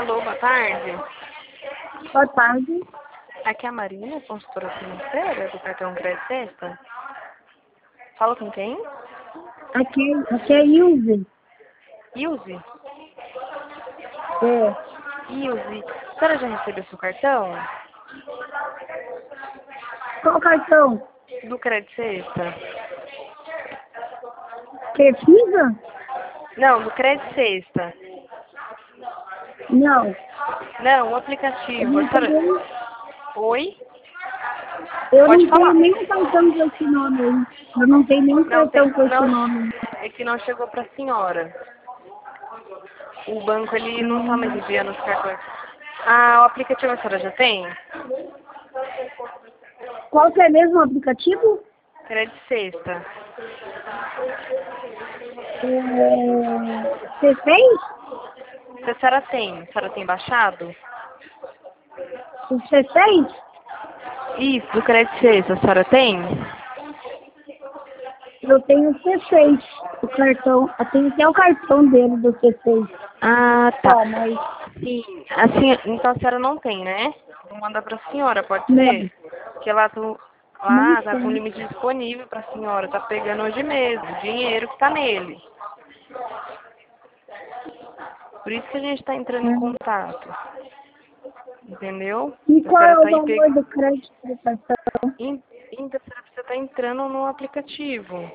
Alô, boa tarde. Boa tarde. Aqui é a Marina, consultora financeira do cartão Crédito Sexta. Fala com quem? Aqui é Ilse. Ilse? É. Ilse, a senhora já recebeu seu cartão? Qual cartão? Do Crédito Sexta? Precisa? Não, do Crédito Sexta. Não. Não, o Eu aplicativo. não A senhora... tenho, Oi? eu Pode não tenho falar. nenhum cartão com esse nome aí. Eu não tenho nenhum Não, cartão com esse não, nome. é que não chegou para a senhora. O banco, ele não está mais Hum. enviando os cartões. Ah, o aplicativo a senhora já tem? Qual que é mesmo o aplicativo? Crédito Sexta. Você fez? Se a senhora tem? A senhora tem baixado? Você fez? Isso, do Crédito Sexta, a senhora tem? Eu tenho o C6. O cartão. Eu tenho até o cartão dele do C6. Ah, tá. Só, mas Sim, assim, então a senhora não tem, né? Vou mandar para a senhora, pode não. ser? Porque lá Não tá com tem. limite disponível para a senhora, tá pegando hoje mesmo, o dinheiro que tá nele. Por isso que a gente está entrando em Hum. contato. Entendeu? E A qual senhora é o tá aí valor do crédito do cartão? Então a senhora precisa estar entrando no aplicativo.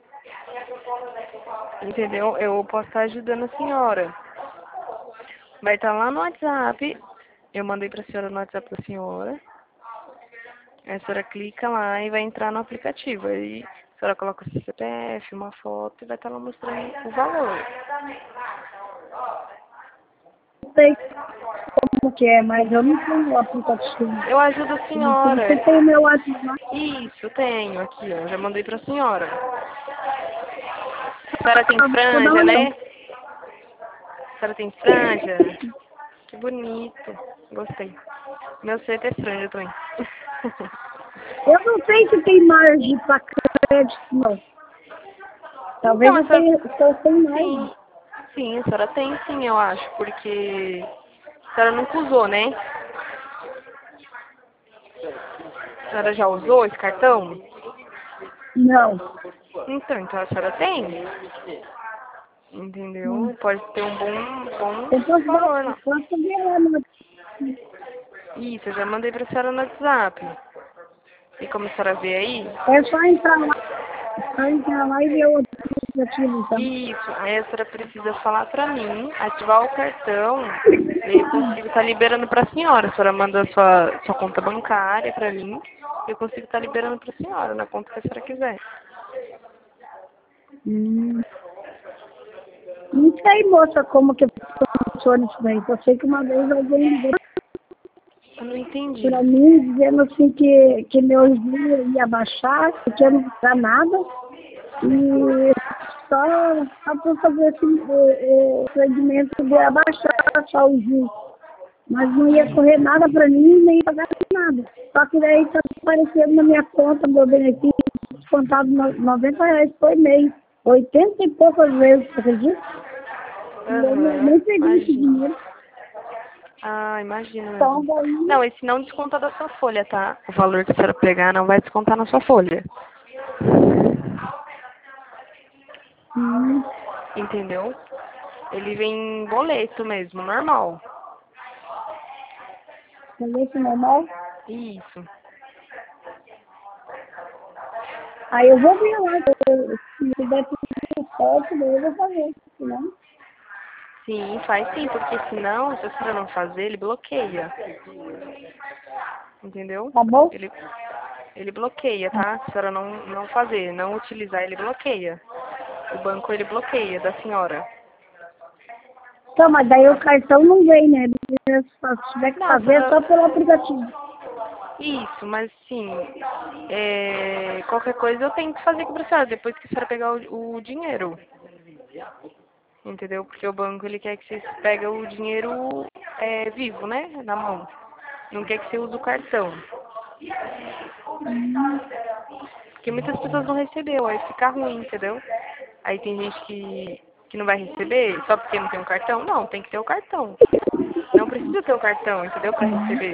Entendeu? Eu posso estar ajudando a senhora. Vai estar lá no WhatsApp. Eu mandei para a senhora no WhatsApp da senhora. Aí a senhora clica lá e vai entrar no aplicativo. Aí a senhora coloca o seu CPF, uma foto e vai estar lá mostrando o valor. Não sei como que é, mas eu não tenho o aplicativo. Eu ajudo a Eu não tenho. Você senhora. tem o meu WhatsApp? Isso, tenho aqui, ó. Já mandei para a senhora. A senhora tem Vou dar uma franja, olhada. né? A senhora tem franja? Que bonito. Gostei. Meu set é franja também. Eu não sei se tem margem para crédito, não. Talvez Então, a senhora... eu tenha margem. Sim, sim, a senhora tem sim, eu acho, porque a senhora nunca usou, né? A senhora já usou esse cartão? Não. Então a senhora tem? Entendeu? Hum. Pode ter um Eu bom posso valor lá. ver lá no. Isso, eu já mandei pra senhora no WhatsApp. E como a senhora vê aí? É só entrar lá. Só entrar lá e ver o aplicativo, então. Isso, aí a senhora precisa falar pra mim, ativar o cartão, e eu consigo estar liberando pra senhora. A senhora manda a sua conta bancária pra mim, e eu consigo estar liberando pra senhora, na conta que a senhora quiser. Hum. Não sei, moça, como que funciona isso daí. Eu sei que uma vez alguém ligou Eu não entendi. para mim, dizendo assim que meu juros ia baixar, que eu não ia dar nada, e só para fazer assim, o rendimento ia baixar só o juros. Mas não ia correr nada para mim, nem ia pagar nada. Só que daí está aparecendo na minha conta, meu benefício, descontado R$ 90 por mês. 80 e poucas vezes, você acredita? E eu Aham, nem peguei esse imagino. dinheiro. Ah, imagino Então, mesmo. daí, Não, esse não desconta da sua folha, tá? O valor que a senhora pegar não vai descontar na sua folha. hum, Entendeu? Ele vem em boleto mesmo, normal. colete normal. Isso. Aí eu vou ver lá, se der tudo certo, daí eu vou fazer. Senão, Sim, faz sim, porque senão, se a senhora não fazer, ele bloqueia. Entendeu? tá bom? Ele, ele bloqueia, tá? Se a senhora não fazer, não utilizar, ele bloqueia. O banco, ele bloqueia da senhora. Então, mas daí o Tá? cartão não vem, né? Se tiver que Não, a fazer, é só senhora... pelo aplicativo. Isso, mas sim, qualquer coisa eu tenho que fazer com a senhora, depois que a senhora pegar o dinheiro. Entendeu? Porque o banco, ele quer que você pegue o dinheiro vivo, né? Na mão. Não quer que você use o cartão. Hum, Porque muitas pessoas não recebeu, aí fica ruim, entendeu? Aí tem gente que não vai receber só porque não tem um cartão. Não, tem que ter o cartão. Não precisa ter um cartão, entendeu? Pra receber.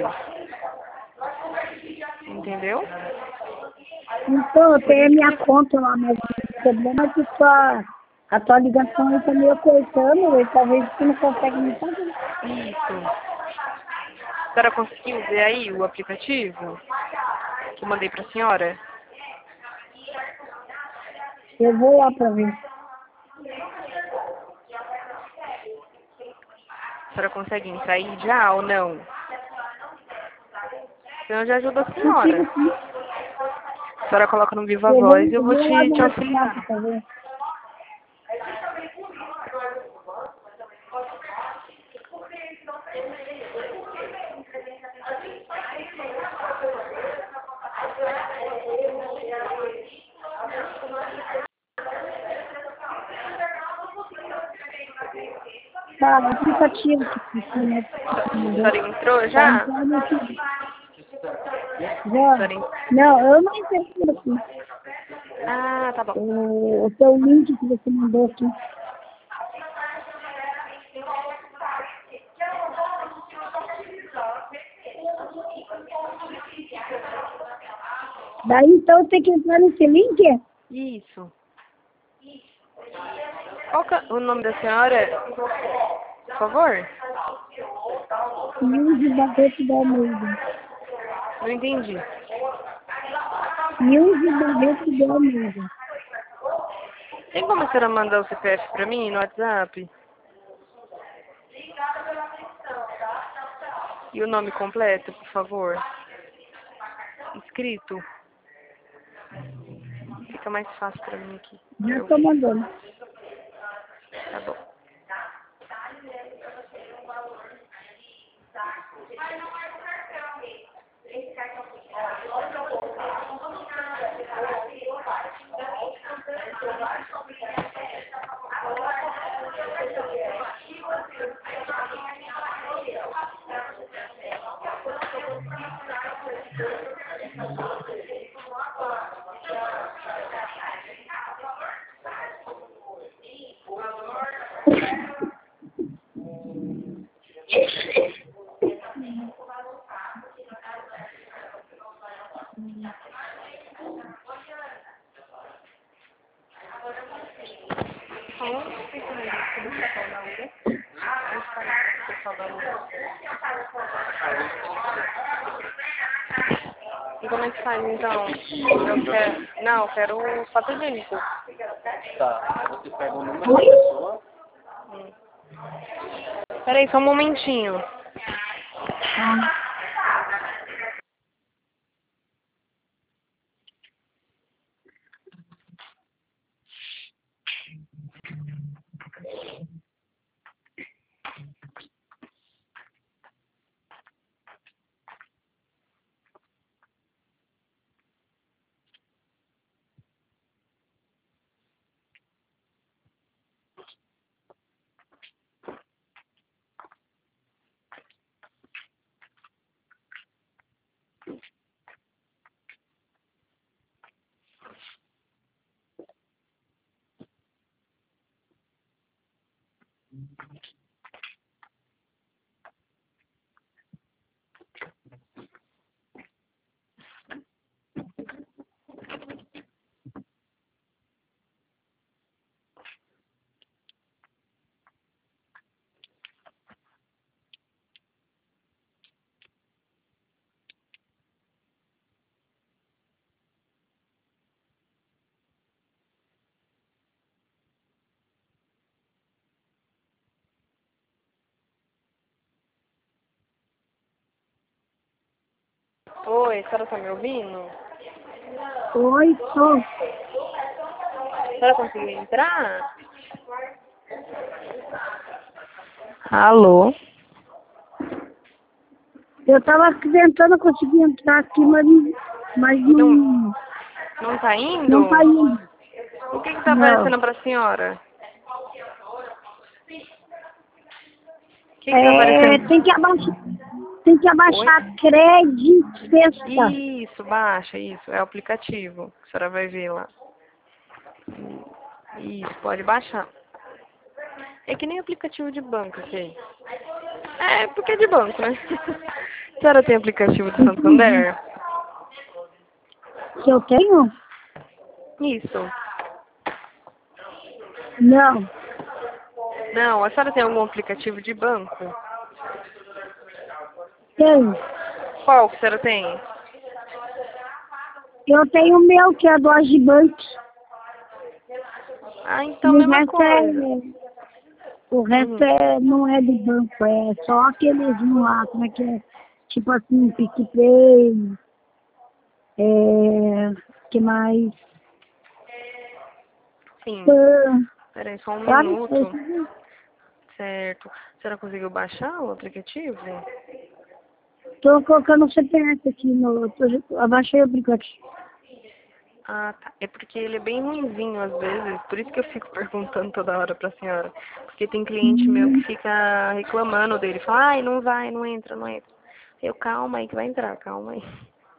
Entendeu? Então, eu tenho a minha conta lá, mas o problema é que a tua ligação aí tá meio cortando, e talvez você não consegue me fazer. Isso. A senhora conseguiu ver aí o aplicativo que eu mandei pra senhora? Eu vou lá pra ver. A senhora consegue entrar aí já ou não? Senão já ajuda a senhora. Consigo sim. A senhora coloca no Viva Eu Voz e eu eu vou vou lá te no WhatsApp auxiliar. pra ver. Tá, o aplicativo que você me A mandou. senhora entrou Tá já? entrando aqui. A Já. senhora Não, eu não entendi aqui. Ah, tá bom. O teu link que você mandou aqui. Daí então tem que entrar nesse link? Isso. Qual que é o nome da senhora? Por favor? Nilce Barreto da Almeida. Não entendi. Nilce Barreto da Almeida. Tem como a senhora mandar o CPF pra mim no WhatsApp? E o nome completo, por favor? Escrito. Fica mais fácil pra mim aqui. Já tô mandando. Tá bom. E como é que faz então? Eu quero. Não, eu quero o fato higiênico. Tá, você pega o número da pessoa. Peraí, só um momentinho. Oi, a senhora tá me ouvindo? Oi, tô. A senhora conseguiu entrar? Alô? Eu tava tentando conseguir entrar aqui, mas não, Não tá indo? não tá indo. O que que tá Não. aparecendo pra senhora? O que que tá aparecendo? Tem que abaixar crédito sexta. Isso, baixa, isso. É o aplicativo. A senhora vai ver lá. Isso, pode baixar. É que nem aplicativo de banco, ok? É, porque é de banco, né? A senhora tem aplicativo do Santander? Se eu tenho? Isso. Não. Não, a senhora tem algum aplicativo de banco? Tenho. Qual que a senhora tem? Eu tenho o meu, que é do Agibank. Ah, então, E o mesma resto coisa. não é do banco, é só aqueles lá, como é que é? Tipo assim, PicPay, que mais? Sim. Peraí, só um Sabe? minuto. Certo. A senhora conseguiu baixar o aplicativo? Tô colocando o CPF aqui abaixei o aplicativo. Ah, tá. É porque ele é bem ruinzinho às vezes, por isso que eu fico perguntando toda hora pra senhora. Porque tem cliente meu que fica reclamando dele, fala, ai, não vai, não entra, não entra. Eu, calma aí que vai entrar, calma aí.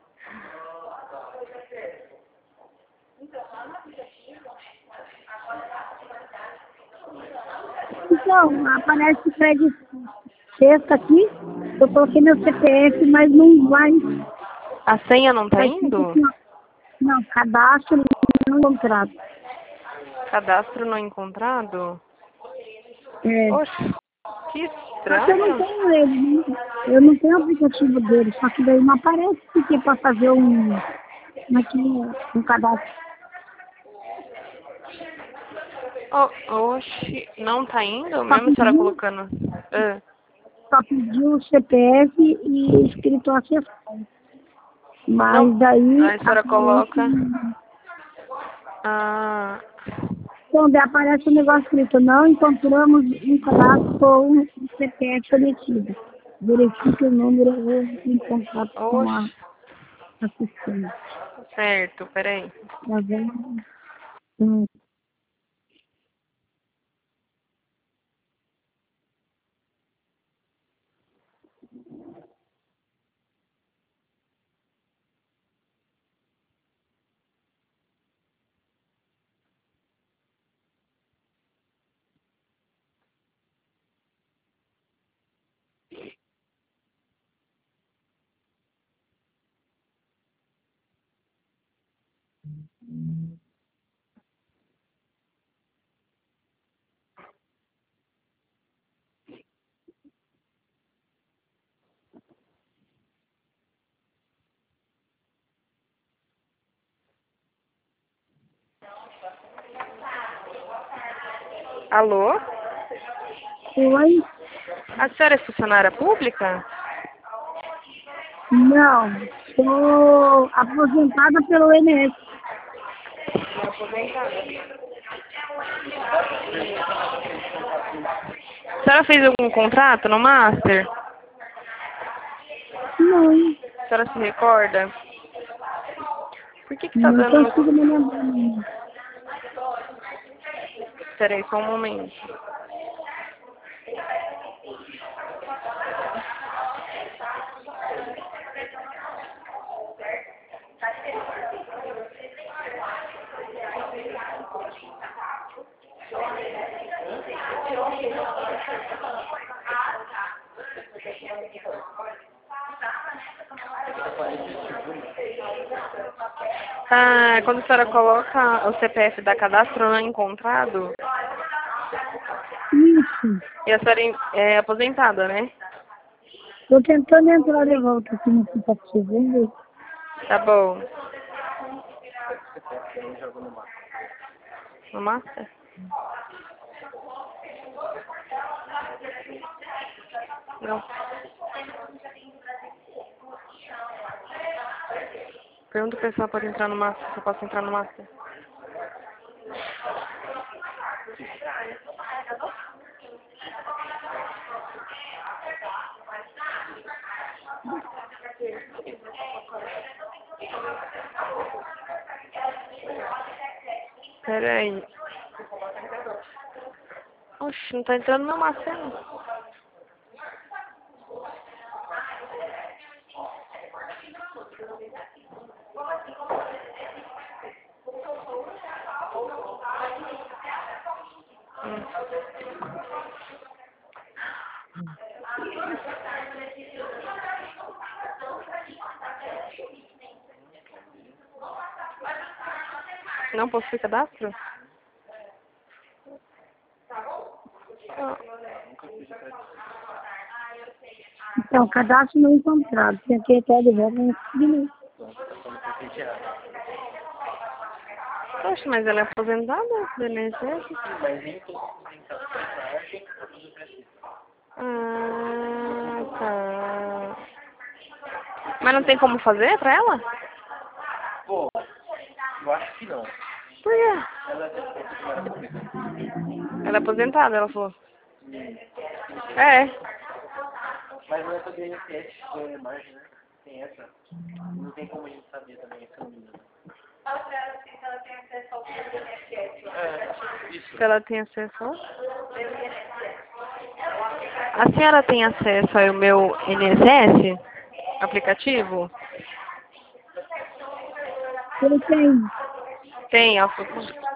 Então, aparece Fred sexta aqui, eu coloquei meu CPF, mas não vai. A senha não tá Tá escrito indo? assim, ó. Não, cadastro não contrato. Cadastro não encontrado? É. Oxe, que Só que eu não estranho. tenho ele, né? Eu não tenho o aplicativo dele, só que daí não aparece que é pra fazer aqui, um cadastro. Oxe, não tá indo? Só Mesmo a senhora pediu, colocando. Ah, só pediu o CPF e escrito acessar. não, Mas daí a senhora coloca. aparece. Ah, Quando aparece o negócio escrito, não encontramos um cadastro com um CPF omitido. Verifique o número ou entre em contato com a oxe, assistente. certo, peraí. Tá vendo? Hum. Alô? Oi? A senhora é funcionária pública? Não, sou aposentada pelo INSS. A senhora fez algum contrato no Master? Não, A senhora se recorda? Por que tá não dando no... consigo me lembrar. Não. Peraí, só um momento. Ah, quando a senhora coloca o CPF da cadastro não encontrado, Isso. e a senhora é aposentada, né? Estou tentando entrar de volta aqui no aplicativo. Vamos ver. Tá bom. No Master? Não. Pergunta o pessoal pode entrar no Master, se eu posso entrar no Master. Peraí. Oxe, não tá entrando no Master, não. Não posso fazer cadastro? Então, cadastro não encontrado. Tentei até de volta, não consegui. Poxa, mas ela é aposentada do INSS? Mas nem todos os aposentados têm tudo preciso. Ah, tá. Mas não tem como fazer pra ela? Pô, eu acho que não. Por quê? Ela Ela é aposentada, ela falou. É. Mas não é sobre INSS, é margem, né? Tem essa. Não tem como a gente saber também, essa menina. Isso. Se ela tem acesso ao... A senhora tem acesso ao meu INSS? Aplicativo? Eu tenho. Tem, ela falou.